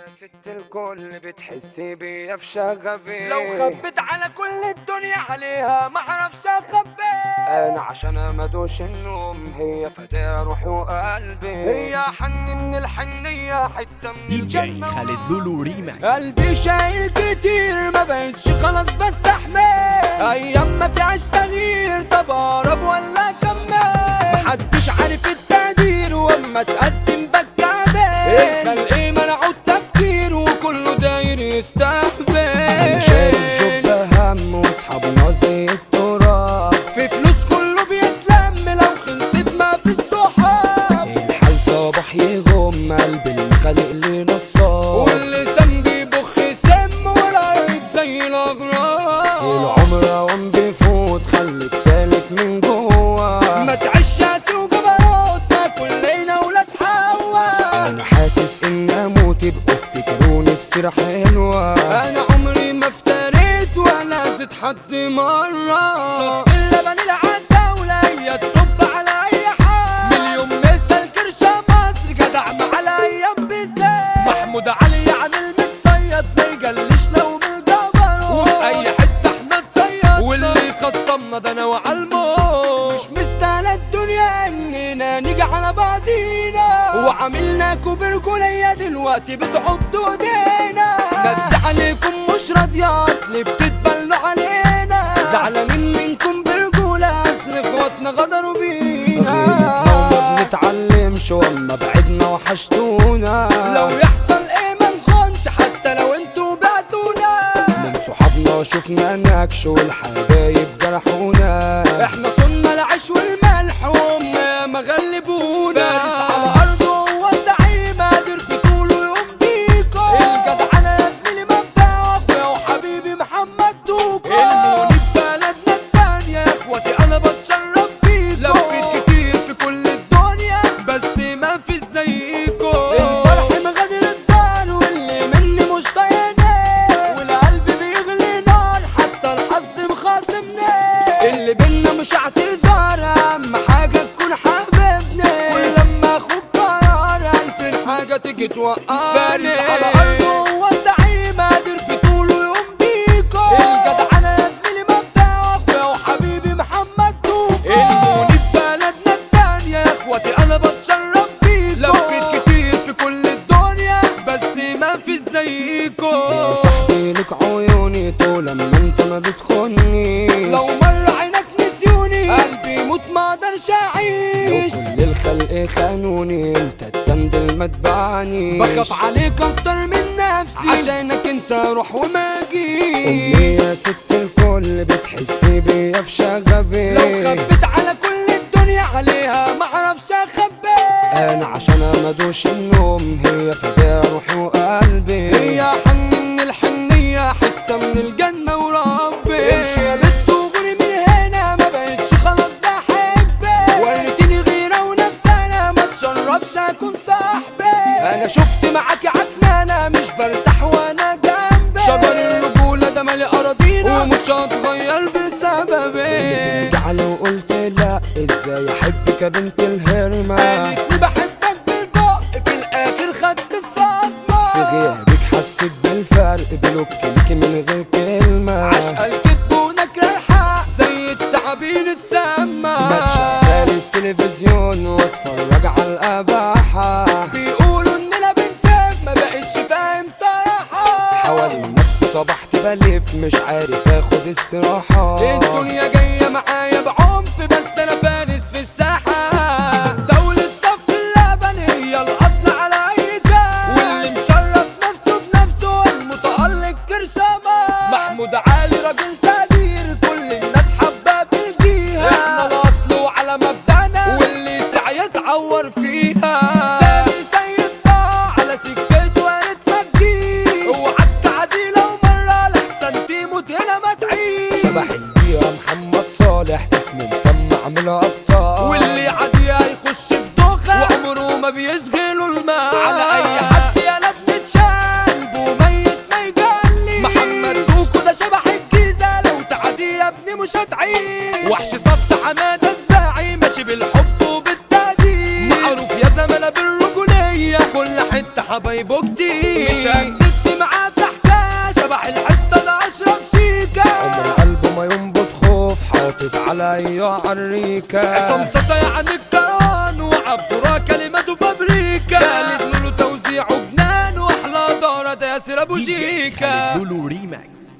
ست الكل بتحسي بيا في شغبي، لو خبت على كل الدنيا عليها معرفش اخبي. انا عشان مدوش النوم هي فتاة روحي وقلبي، هي حن من الحنية حتة من دي جي خالد لولو ريماكس. قلبي شايل كتير ما بقتش خلاص بستحمل، ايام ما فيهاش تغيير. طب اقرب ولا اكمل؟ محدش عارف التقدير واما تقدم بتكعبل. الخلق منعوا التفكير وكله داير يستهبل. شايل جب هم واصحابنا زي التراب، في فلوس كله بيتلم لو خلصت ما في الصحاب. الحال صباح يغم قلب الخلق اللي نصاب، واللسان بيبخ سم والعيب زي الاغراب. العمر عم بيفوت خليك سالك من جوا، ما تعيش ياسي وجبروت تاكل لينا ولا تحوى. انا حاسس ان اموت يبقوا افتكروني بسيرة حلوة. انا عمري ما افتريت ولا زدت حد مرة، صف اللبن العالدولة هي تطب على اي حال. مليون مثل كرشة مصر جدع مع الايام بالذات. محمود علي عن المتصيد ما يجلش لو من الجبروت، وفي اي حتة احنا نصيد واللي خصمنا ده انا وعالموت. مش مستاهلة الدنيا اننا نيجي على بعضينا، وعاملناكوا برجولية دلوقتي بتعضوا ايدينا. نفسي عليكم مش راضية اصل بتتبلوا علينا، زعلانين منكم برجولة اصل اخواتنا غدروا بينا. ما بنتعلمش واما بعدنا وحشتونا، لو يحصل ايه ما نخونش حتى لو انتوا بعتونا. من صحابنا شفنا نكش والحبايب جرحونا. احنا صننا العيش والملح وهم ما غلبونا. فارس على ارضه هو الزعيم قادر في طوله يقوم بيكو. الجدعنة يا زميلي مبدأ واخويا وحبيبي محمد دوكو. المولد بلدنا التانية يا اخواتي انا بتشرف بيكو. لفيت كتير في كل الدنيا بس ما في زيكو. الفرح مغادر الدار واللي مني مش طايقني، والقلب بيغلي نار حتى الحظ مخاصمني. اللي بينا مش اعتذار اهم حاجة تكون حبيبني، ولما اخوك قرار الف حاجة تيجي توقفني. فارس على ارضه هو الزعيم قادر في طوله يقوم بيكو. الجدعنة يا زميلي مبدأ واخويا وحبيبي محمد دوكو. المولد بلدنا التانية يا اخواتي انا بتشرف بيكو. لفيت كتير في كل الدنيا بس ما في زيكو. صاحبي لك عيوني طول لما انت ما بتخوني، لو مر عينك نسيوني قلبي موت ما اقدرش اعيش. كل الخلق خانوني انت تسندل ما تبعني. بخاف عليك اكتر من نفسي عشانك انت روح وما امي جيش. يا ست الكل بتحسي بيا في شغبي، لو خبت على كل الدنيا عليها معرفش اخبي. انا عشان مدوش النوم هي فداء روحي وقلبي، هي حن من الحنية حتة من الجنة وربي. امشي يا بنت وغوري من هنا ما بقتش خلاص بحبك. وريتيني غيرة ونفسنا ما تشرفش اكون صاحبي. انا شفت معاكي عكنانة مش برتاح وانا جنبك. شجر الرجولة ده مالي اراضينا ومش هتغير بسببي. رجعلي وقلت لا ازاي احبك يا بنت الهرمة، قالت لي بحبك بالبق في الاخر خدت الصدمة. في غيابك حسيت بالفرق بلوك ليكي من غير كلمة. عشقة الكدب ونكر الحق زي التعابين السامة. ما تشغل التلفزيون واتفرج على الاباحة، بيقولوا اننا بنساب ما بقتش فاهم صراحة. حوالين نفسي صبحت بلف مش عارف اخد استراحة. الدنيا جاية معايا بعنف بس انا فارس في الساحة. دولة صف اللبن هي الاصل على اي جال، واللي مشرف نفسه بنفسه المتألق كرشامة. محمود علي راجل تقدير كل الناس حباه في الجيهة. احنا الاصل وعلى مبدأنا واللي سعى يتعور فيها. سامي سيد ضاع على سكته يا ريت ما تجيش. اوعى تعدي لو مرة لحسن تموت هنا ما تعيش. شبح البيئة محمد صالح اسمه مسمع من الابطال، واللي عادي هيخش في دوخة وعمره ما بيشغله الماء. على اي حد يالا بنتشال وميت ما يجلي. محمد دوكو ده شبح الجيزة لو تعدي يا ابني مش هتعيش. وحش صف حمادة سباعي ماشي بالحب وبالتقدير، معروف يا زملاء بالرجولية كل الحتة حبايبه كتير مش هنسد معاه في حكاية شبح الحتة ده أشرف شيكا عمر قلبه ما ينبض خوف حاطط عليا عريكة عصام صاصا يعني الكران وعبد الله كلماته فابريكا خالد لولو توزيعه جنان واحلى دارة ياسر ابو دي جي شيكا خالد لولو ريماكس.